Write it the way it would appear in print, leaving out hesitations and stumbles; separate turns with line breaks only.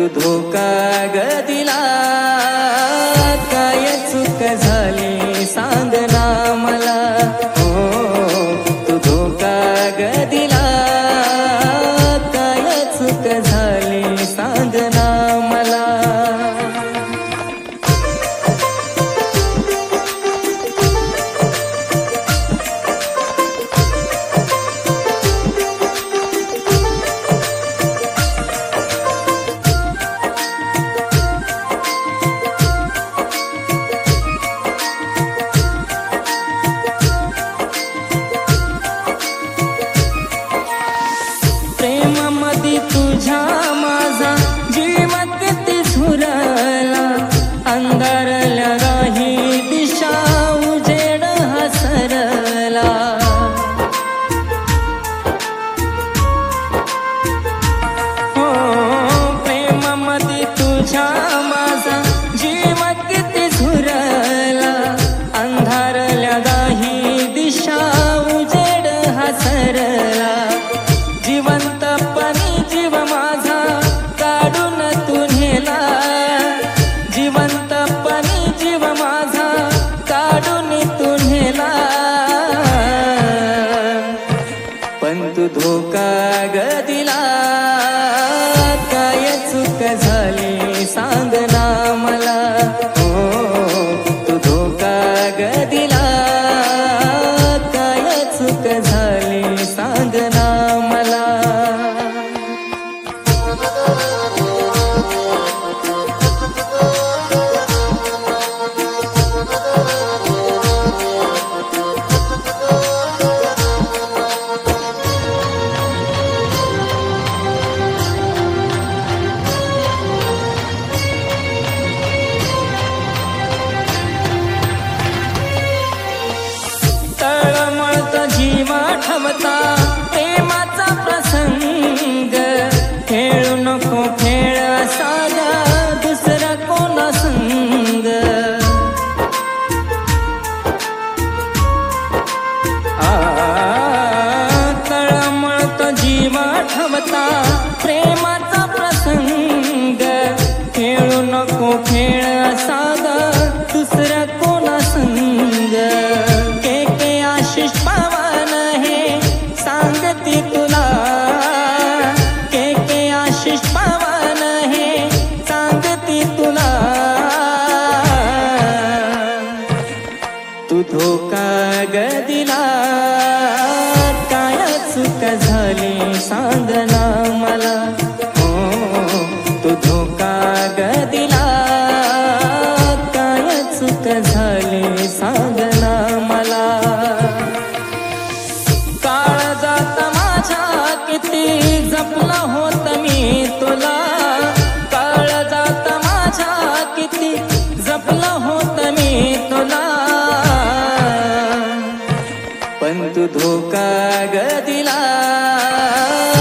तू धोका ग दिला, काय चूक झाली सांग ना मला. हो तू धोका ग दिला, काय चूक झाली सांग ना मला. प्रेमामध्ये तुझ्या माझा जीव किती झुरला, अंधारल्या राही दिशा उजेड हसरला. हो प्रेमामध्ये तुझ्या माझा जीव किती झुरला, अंधारल्या राही दिशा उजेड हसरला. जिवंतपणी जीव माझा काढून तू नेला, जिवंतपणी जीव माझा काढून तू नेला. पण तू धोका ग दिला, काय चूक झाली सांग ना मला. हो तू धोका ग दिला, काय चूक झाली सांग ना मला. तळमळत जीवा ठवता प्रेमाचा प्रसंग, खेळू नको खेळ साधा दुसरा कोणा संग. तळमळत जीवा ठवता प्रेमाचा प्रसंग, खेळू नको खेळ साधा दुसरा कोणा संग. आशिष पावन हे सांगती तुला, के आशिष पावन हे सांगती तुला. तू धोका ग दिला, काय चूक झाली सांग ना मला. हो तू धोका ग दिला, काय चूक झाली सांग ना मला. काळजात माझ्या किती जपला होत मी तुला, काळजात माझ्या किती जपला होत मी तुला. पण तू धोका ग दिला,